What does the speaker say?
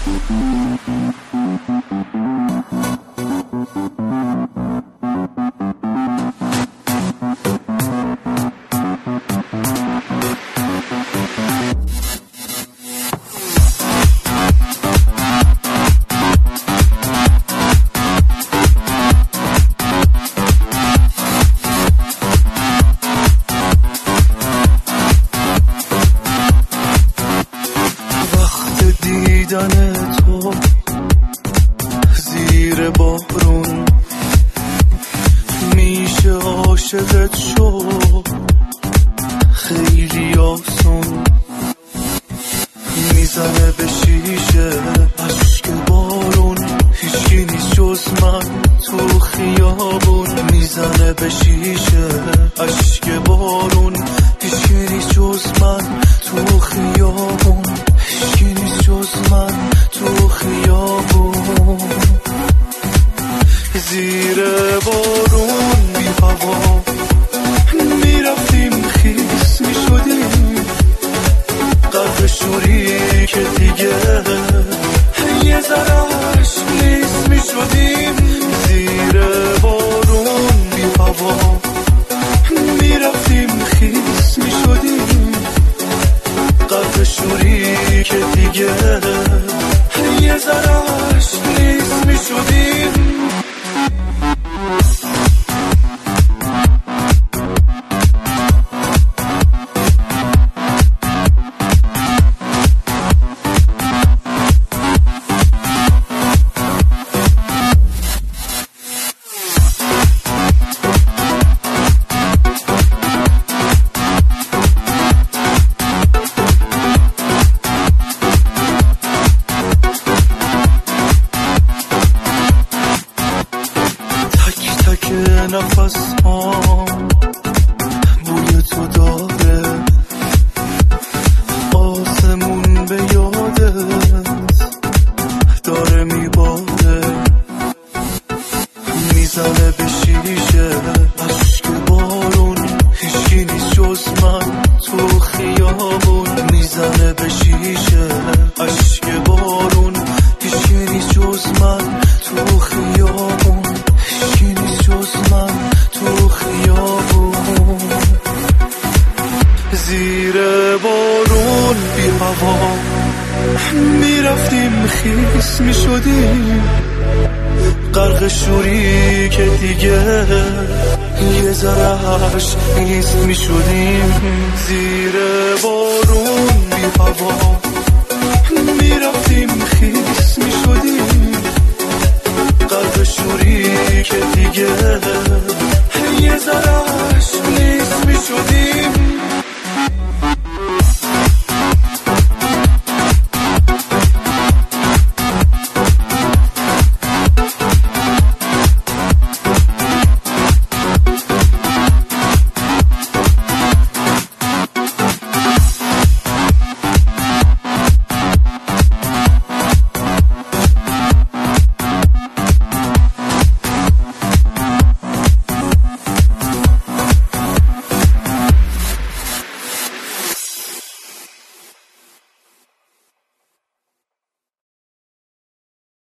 دیدن تو زیر بارون میشه عاشقت شد خیلی آسون، میزنه به شیشه اشک بارون، هیچی نیست جز من تو خیابون. میزنه به شیشه اشک بارون، هیچی نیست جز من تو خیابون، هیچی نیست جز من تو خیابون. زیر بارون بی هوا میرفتیم خیس میشدیم، قلب شوری که دیگه یه ذرهش نیست میشدیم. زیر بارون بی هوا میرفتیم خیس میشدیم، قلب شوری که دیگه یه ذرهش نیست میشدیم. نفس هام بوی تو داره، آسمون به یادت داره میباره. میزنه به شیشه اشک بارون، هیچی نیست جز من تو خیابون. میزنه به شیشه اشک بارون، هیچی نیست جز من تو خیابون، هیچی نیست جز من تو خیابون. زیر بارون بی هوا میرفتیم خیس میشدیم، غرق شوری که دیگه یه ذرهش نیست میشدیم. زیر بارون بی هوا میرفتیم خیس میشدیم، قلب شوری که دیگه یه ذرهش